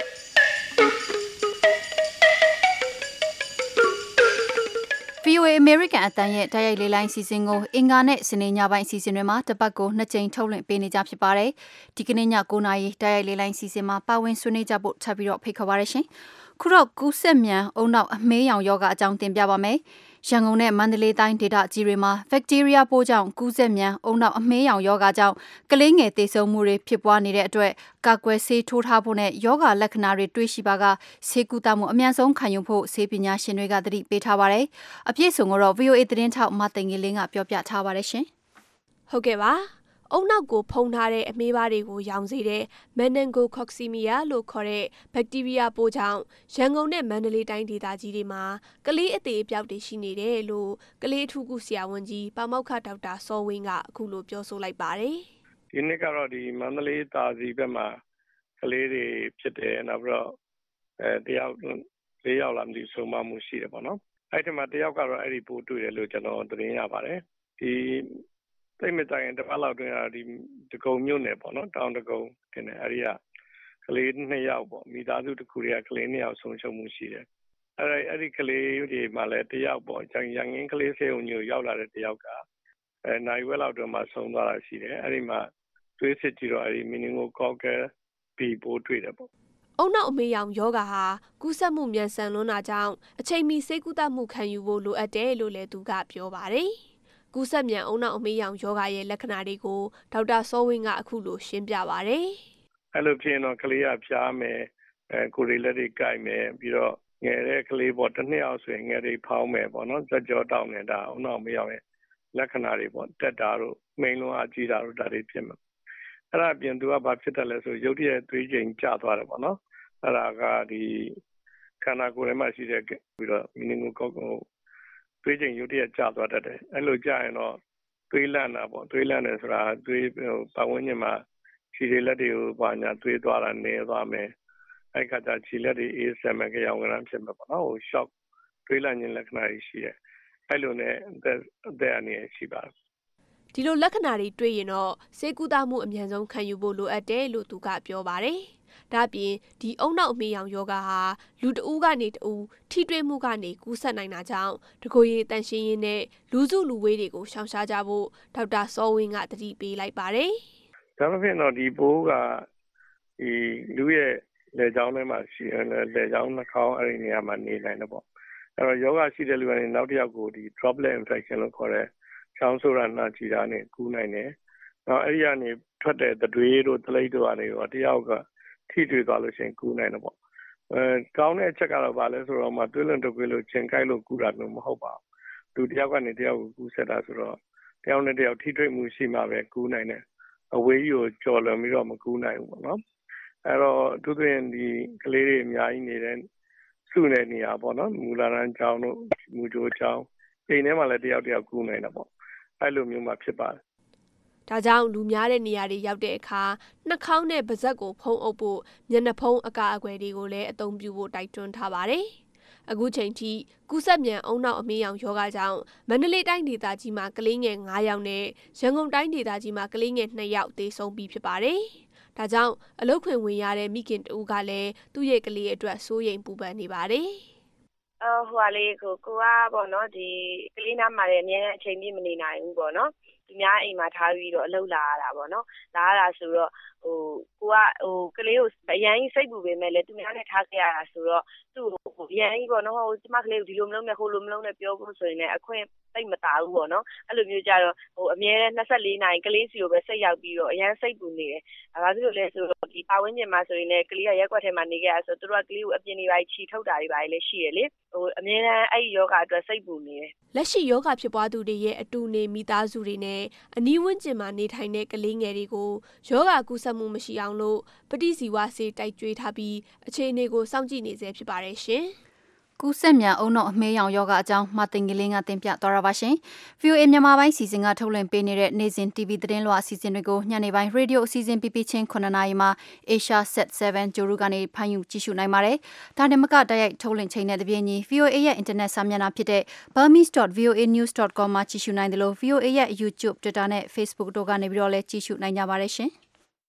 VOA American အတန်ရဲ့တိုက်ရိုက်လေးလိုင်းစီစဉ်ကိုအင်္ဂါနဲ့စနေညပိုင်းစီစဉ်တွေမှာတစ်ပတ်ကို2ကြိမ်ထုတ်လွှင့်ပေးနေကြဖြစ်ပါတယ်။ဒီကနေ့ည9:00နာရီတိုက်ရိုက်လေးလိုင်းစီစဉ်မှာပါဝင်ဆွေးနွေးကြဖို့ထပ်ပြီးတော့ဖိတ်ခေါ်ပါရရှင်။ခုတော့ကူးဆက်မြန်အုံနောက်အမေးရောင်ယောဂအကြောင်းတင်ပြပါမယ်။ရန်ကုန်နဲ့မန္တလေးတိုင်းဒေသကြီးတွေမှာဘက်တီးရီးယားပိုးကြောင့်ကူးဆက်မြန်အုံနောက်အမေးရောင်ယောဂကြောင့်ကလေးငယ်သေဆုံးမှုတွေဖြစ်ပွားနေတဲ့အတွက်ကာကွယ်ဆေးထိုးထားဖို့နဲ့ယောဂလက္ခဏာတွေတွေ့ရှိပါကဆေးကုသမှုအမြန်ဆုံးခံယူဖို့ဆေးပညာရှင်တွေကသတိပေးထားပါတယ်။အပြည့်စုံကိုတော့ VOA သတင်းထောက်မသိင်္ဂီလင်းကပြောပြထားပါတယ်ရှင်။ဟုတ်ကဲ့ပါ။အုံနောက်ကိုဖုံးထားတဲ့အမေးပါးတွေကိုရောင်စေတဲ့ Meningococciemia လို့ခေါ်တဲ့ဘက်တီးရီးယားပိုးကြောင့်ရန်ကုန်နဲ့မန္တလေးတိုင်းဒေသကြီးတွေမှာကလေးအသေးအပြောက်တွေရှိနေတယ်လို့ကလေးအထူးကုဆရာဝန်ကြီးပါမောက္ခဒေါက်တာစောဝင်းကအခုလိုပြောဆိုလိုက်ပါတယ်။ဒီနေ့ကတော့ဒီမန္တလေးတာစီဘက်မှာကလေးတွေဖြစ်တယ်နောက်ပြီးတော့တယောက်၄ယောက်လာမသိဆုံးမမှုရှိတယ်ပေါ့နော်။အဲ့ဒီမှာတယောက်ကတော့အဲ့ဒီပိုးတွေ့တယ်လို့ကျွန်တော်သတင်းရပါတယ်။ဒီသိမကြရင်တစ်ပတ်လောက်တွင်ဒီတကုံမြို့နယ်ပေါ့နော်တောင်တကုံတင်တယ်အဲ့ဒီကကလေး2ယောက်ပေါ့မိသားစုတစ်ခုတွေကကလေး2ယောက်ဆုံးရှုံးမှုရှိတယ်အဲ့ဒီကလေးတွေမှာလည်းတယောက်ပေါ့ရန်ကင်းကလေးဆေးုံကြီးရောက်လာတဲ့တယောက်ကနိုင်ဝက်လောက်တော့မှဆုံးသွားတာရှိတယ်အဲ့ဒီမှာသွေးစစ်ကြည့်တော့အဲ့ဒီ meningococcal B ပိုးတွေ့တယ်ပေါ့အုံနောက်အမေးရောင်ယောဂါဟာကူးစက်မှုမြန်ဆန်လွန်းတာကြောင့်အချိန်မီဆေးကုသမှုခံယူဖို့လိုအပ်တယ်လို့လည်းသူကပြောပါတယ်ကူးစက်မြန်အုံနောက်အမေးရောင်ယောဂါရဲ့လက္ခဏာတွေကိုဒေါက်တာစောဝင်းကအခုလိုရှင်းပြပါဗျ။အဲ့လိုဖြစ်ရင်တော့ကလေးကဖျားမယ်ကိုယ်တွေလက်တွေကိုက်မယ်ပြီးတော့ငယ်တဲ့ကလေးပေါ့တစ်နှစ်အောင်ဆိုရင်ငယ်တွေဖောင်းမယ်ပေါ့နော်ဇက်ကြောတောင်းနေတာအုံနောက်အမေးရောင်ရဲ့လက္ခဏာတွေပေါ့တက်တာတို့မိန်လုံးအကြည့်တာတို့ဒါတွေဖြစ်မှာအဲ့ဒါပြင်သူကဘာဖြစ်တယ်လဲဆိုရုပ်တရက်သွေးချိန်ကျသွားတယ်ပေါ့နော်အဲ့ဒါကဒီခန္ဓာကိုယ်ထဲမှာရှိတဲ့ပြီးတော့ meningococcalသွေးချိန်ရုတ်တရက်ကျသွားတတ်တယ်အဲ့လိုကျရင်တော့သွေးလန့်တာပေါ့သွေးလန့်တယ်ဆိုတာသွေးပတ်ဝန်းကျင်မှာခြေလက်တွေကိုပါညာသွေးသွားတာနေသွားမယ်အဲ့ခါကျခြေလက်တွေအေးဆက်မယ်ကြောင်ကရမ်းဖြစ်မှာပေါ့နော်ဟို shock သွေးလန့်ခြင်းလက္ခဏာတွေရှိတယ်အဲ့လိုနဲ့အသက်အနေနဲ့ရှိပါတယ်ဒီလိုလက္ခဏာတွေတွေ့ရင်တော့ဆေးကုသမှုအမြန်ဆုံးခံယူဖို့လိုအပ်တယ်လို့သူကပြောပါတယ်ဒါပြင်ဒီအုံနောက်အမေးရောင်ယောဂါဟာလူတဦးကနေတဦးထိတွေ့မှုကနေကူးစက်နိုင်တာကြောင့်တကိုယ်ရည်တန်ရှင်းရင်းနဲ့လူစုလူဝေးတွေကိုရှောင်ရှားကြဖို့ဒေါက်တာစောဝင်းကတတိပေးလိုက်ပါတယ်။ဒါမှမဟုတ်တော့ဒီပိုးကဒီလူရဲ့လက်ချောင်းထဲမှာရှိတယ်လက်ချောင်းနှာခေါင်းအဲ့ဒီနေရာမှာနေနိုင်တယ်ပေါ့အဲ့တော့ယောဂရှိတဲ့လူကနေနောက်တစ်ယောက်ကိုဒီ droplet infection လို့ခေါ်တဲ့ချောင်းဆိုးရနာကြည်တာနဲ့ကူးနိုင်တယ်။နောက်အဲ့ဒီကနေထွက်တဲ့သတွေးတို့သလိပ်တို့ကနေတော့တယောက်ကထိတွေ့သွားလို့ရှိရင်ကူးနိုင်တယ်ပေါ့။ကောင်းတဲ့အချက်ကတော့ဘာလဲဆိုတော့မှတွဲလွန်တုပ်ကွေးလို့ချင်းကိုက်လို့ကူးတာမျိုးမဟုတ်ပါဘူး။လူတယောက်ကနေတယောက်ကိုကူးဆက်တာဆိုတော့တယောက်နဲ့တယောက်ထိတွေ့မှုရှိမှပဲကူးနိုင်တယ်။အဝေးကြီးကိုကြော်လွန်ပြီးတော့မကူးနိုင်ဘူးပေါ့နော်။အဲ့တော့သူတို့ရင်ဒီကလေးတွေအများကြီးနေတဲ့စုတဲ့နေရာပေါ့နော်မူလာရန်ကျောင်းတို့မူဂျိုကျောင်းအိမ်ထဲမှာလည်းတယောက်ကူးနိုင်တာပေါ့အဲ့လိုမျိုးမှဖြစ်ပါတယ်ဒါကြောင့်လူများတဲ့နေရာတွေရောက်တဲ့အခါနှာခေါင်းနဲ့ပါးစပ်ကိုဖုံးအုပ်ဖို့မျက်နှာဖုံးအကာအကွယ်တွေကိုလည်းအသုံးပြုဖို့တိုက်တွန်းထားပါတယ်အခုချိန်ထိကူးစက်မြန်အုံနောက်အမေးရောင်ယောဂကြောင့်မန္တလေးတိုင်းဒေသကြီးမှာကလေးငယ်9ယောက်နဲ့ရန်ကုန်တိုင်းဒေသကြီးမှာကလေးငယ်2ယောက်သေဆုံးပြီးဖြစ်ပါတယ်ဒါကြောင့်အလုတ်ခွင်ဝင်ရတဲ့မိခင်တူကလည်းသူ့ရဲ့ကလေးအတွက်စိုးရိမ်ပူပန်နေပါတယ်ဟိုကလေးကိုကပေါ့နော်ဒီကလေးနားမှာလည်းအများနဲ့အချိန်ပြည့်မနေနိုင်ဘူးပေါ့နော်သူများအိမ်မှာထားပြီးတော့အလုပ်လာရတာပေါ့နော်လာရတာဆိုတော့ကလေးကိုအရန်ကြီးစိတ်ပူပေမဲ့လည်းသူများနဲ့ထားခဲ့ရတာဆိုတော့သူ့ကိုအရန်ကြီးပေါ့နော်ကျမကလေးကိုဒီလိုမလုပ်နဲ့ဟိုလိုမလုပ်နဲ့ပြောဖို့ဆိုရင်လည်းအခွင့်စိတ်မတာဘူးပေါ့နော်အဲ့လိုမျိုးကြတော့အမြဲတမ်း24နာရီကလေးစီကိုပဲစိတ်ရောက်ပြီးတော့အရန်စိတ်ပူနေတယ်ဘာဖြစ်လို့လဲဆိုတော့ဒီပါဝင်းကျင်မှာဆိုရင်လည်းကလေးကရက်ကွက်ထဲမှာနေခဲ့ရဆိုသူတို့ကကလေးကိုအပြင်းနေပါချီထုတ်တာတွေပါလေရှိရလေအမြဲတမ်းအဲ့ဒီယောဂအတွက်စိတ်ပူနေတယ်လက်ရှိယောဂဖြစ်ပွားသူတွေရဲ့အတူနေမိသားစုတွေနဲ့အနီးဝန်းကျင်မှာနေထိုင်တဲ့ကလေးငယ်တွေကိုယောဂကူးစက်မှုမရှိအောင်လို့ပဋိဇီဝဆေးတိုက်ကြွေးထားပြီးအခြေအနေကိုစောင့်ကြည့်နေစေဖြစ်ပါတယ်ရှင်ကူးစက်မြန်အုံနောက်အမေးရောင်ယောဂအကြောင်းမတင်ကလေးကတင်ပြသွားတာပါရှင်။ VOA မြန်မာပိုင်းစီစဉ်ကထုတ်လွှင့်ပေးနေတဲ့နေ့စဉ် TV သတင်းလွှာအစီအစဉ်တွေကိုညနေပိုင်းရေဒီယိုအစီအစဉ်ပြပြချင်း9နာရီမှာ Asia Set 7ဂျိုရူကနေဖမ်းယူကြည့်ရှုနိုင်ပါတယ်။ဒါနဲ့မကတိုက်ရိုက်ထုတ်လွှင့်ချိန်နဲ့တပြေးညီ VOA ရဲ့ internet စာမျက်နှာဖြစ်တဲ့ burmese.voanews.com မှာကြည့်ရှုနိုင်တယ်လို့ VOA ရဲ့ YouTube, Twitter နဲ့ Facebook တို့ကနေပြီးတော့လည်းကြည့်ရှုနိုင်ကြပါတယ်ရှင်။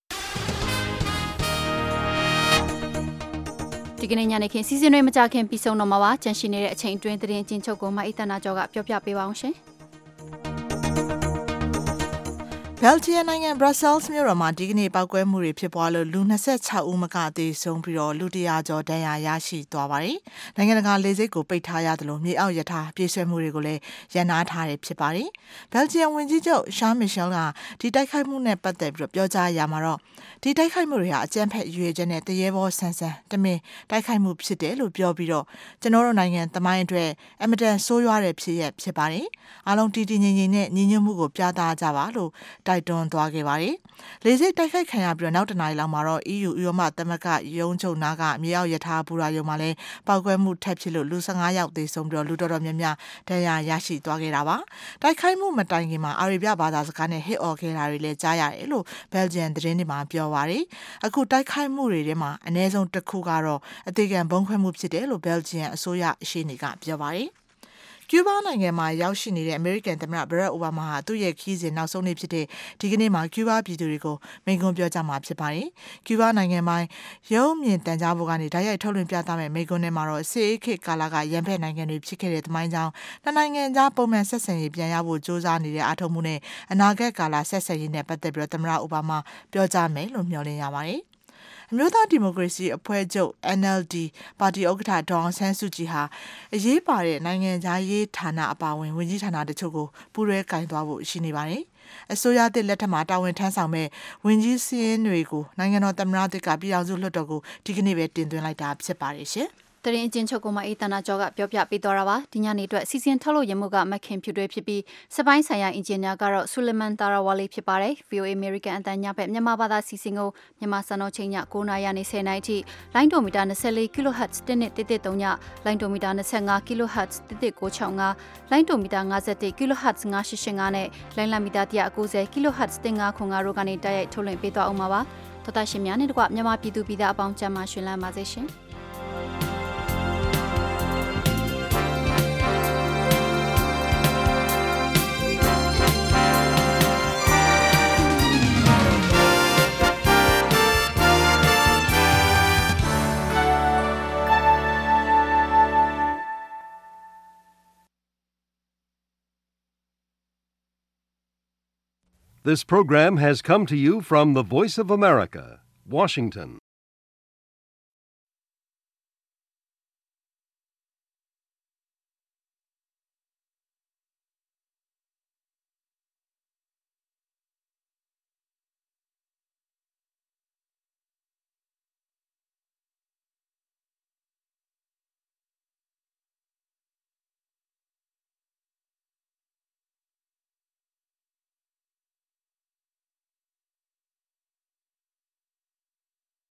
ဒီကနေ့ညနေခင်းစီစဉ်တွေမကြခင်ပြီးဆုံးတော့မှာပါကြန့်ရှိနေတဲ့အချိန်အတွင်းသတင်းချင်းချုပ်ကိုမအိတနာကျော်ကပြောပြပေးပါအောင်ရှင်ဘယ်ဂျီယံနိုင်ငံဘရပ်ဆဲလ်မြို့တော်မှာဒီကနေ့ပောက်ကွဲမှုတွေဖြစ်ပွားလို့လူ26ဦးမကသေဆုံးပြီးတော့လူ100ကျော်ဒဏ်ရာရရှိသွားပါတယ်။နိုင်ငံတကာလေဆိပ်ကိုပိတ်ထားရတယ်လို့မြေအောက်ရထားပြေးဆွဲမှုတွေကိုလည်းရန်နာထားတယ်ဖြစ်ပါတယ်။ဘယ်ဂျီယံဝန်ကြီးချုပ်ရှာမီရှယ်ကဒီတိုက်ခိုက်မှုနဲ့ပတ်သက်ပြီးတော့ပြောကြားရမှာတော့ဒီတိုက်ခိုက်မှုတွေဟာအကြမ်းဖက်ရွေချက်နဲ့တရေဘောဆန်းဆန်းတမင်တိုက်ခိုက်မှုဖြစ်တယ်လို့ပြောပြီးတော့ကျွန်တော်တို့နိုင်ငံသမိုင်းအတွက်အမတန်ဆိုးရွားတဲ့ဖြစ်ရပ်ဖြစ်ပါတယ်။အားလုံးတည်တည်ငြိမ်ငြိမ်နဲ့ညီညွတ်မှုကိုပြသကြပါလို့တိုက်တွန်းသွားခဲ့ပါတယ်။လေဆိပ်တိုက်ခိုက်ခံရပြီးတော့နောက်တနာရီလောက်မှာတော့ EU ဥရောပသမဂ္ဂရုံးချုပ်နားကမြေအောက်ရထားဘူရာယုံမှာလည်းပောက်ကွဲမှုထပ်ဖြစ်လို့လူ15ယောက်သေဆုံးပြီးတော့လူတော်တော်များများဒဏ်ရာရရှိသွားခဲ့တာပါ။တိုက်ခိုက်မှုမတိုင်ခင်မှာအာရေဗျဘာသာစကားနဲ့ဟစ်အော်ခဲ့တာတွေလည်းကြားရတယ်လို့ဘယ်ဂျီယံသတင်းတွေမှာပြောပါတယ်။အခုတိုက်ခိုက်မှုတွေထဲမှာအနည်းဆုံးတစ်ခုကတော့အသေးခံဘုံခွဲမှုဖြစ်တယ်လို့ဘယ်ဂျီယံအစိုးရရှေ့နေကပြောပါတယ်။ကျူးဘားနိုင်ငံမှာရောက်ရှိနေတဲ့အမေရိကန်သမ္မတဘရက်အိုဘားမားဟာသူ့ရဲ့ခီးစဉ်နောက်ဆုံးနေ့ဖြစ်တဲ့ဒီကနေ့မှာကျူးဘားပြည်သူတွေကိုမိန့်ခွန်းပြောကြားမှာဖြစ်ပါတယ်။ကျူးဘားနိုင်ငံပိုင်းရုံးမြင့်တန်ကြားဖို့ကနေဓာတ်ရိုက်ထုတ်လွှင့်ပြသမယ့်မိန့်ခွန်းထဲမှာတော့စစ်အေးခေတ်ကာလကရန်ဖက်နိုင်ငံတွေဖြစ်ခဲ့တဲ့သမိုင်းကြောင်းနှစ်နိုင်ငံကြားပုံမှန်ဆက်ဆံရေးပြန်ရဖို့ကြိုးစားနေတဲ့အားထုတ်မှုနဲ့အနာဂတ်ကာလဆက်ဆံရေးနဲ့ပတ်သက်ပြီးတော့သမ္မတအိုဘားမားပြောကြားမယ်လို့မျှော်လင့်ရပါတယ်။အမျိုးသားဒီမိုကရေစီအဖွဲ့ချုပ် NLD ပါတီဥက္ကဋ္ဌဒေါအောင်ဆန်းစုကြည်ဟာအရေးပါတဲ့နိုင်ငံခြားရေးဌာနအပါအဝင်ဝန်ကြီးဌာနတချို့ကိုပူးတွဲကင်သွားဖို့ရှိနေပါတယ်။အစိုးရသစ်လက်ထက်မှာတာဝန်ထမ်းဆောင်မဲ့ဝန်ကြီးစည်းရင်းတွေကိုနိုင်ငံတော်သမ္မတသစ်ကပြည်အောင်စုလွှတ်တော်ကိုဒီကနေ့ပဲတင်သွင်းလိုက်တာဖြစ်ပါတယ်ရှင်။တရင်အချင်းချုပ်ကမအေးတနာကျော်ကပြောပြပေးသွားတာပါဒီညနေအတွက်စီစဉ်ထုတ်လို့ရမှုကမခင်ဖြူတွဲဖြစ်ပြီးစပိုင်းဆိုင်ရာအင်ဂျင်နီယာကတော့ဆူလမန်တာရာဝါလီဖြစ်ပါတယ် VOA American အတန်းညဘက်မြန်မာဘာသာစီစဉ်ကိုမြန်မာစံတော်ချိန်ည9:00နာရီနဲ့10:00နာရီထိလိုင်းဒိုမီတာ24 kHz 1.133ညလိုင်းဒိုမီတာ25 kHz 1.665လိုင်းဒိုမီတာ51 kHz 985နဲ့လိုင်းလမီတာ190 kHz 1.505တို့ကနေတိုက်ရိုက်ထုတ်လွှင့်ပေးသွားအောင်ပါပါတော်တာရှင်များနဲ့တကွမြန်မာပြည်သူပြည်သားအပေါင်းကျမ်းမာရှင်လန်းပါစေရှင် This program has come to you from the Voice of America, Washington.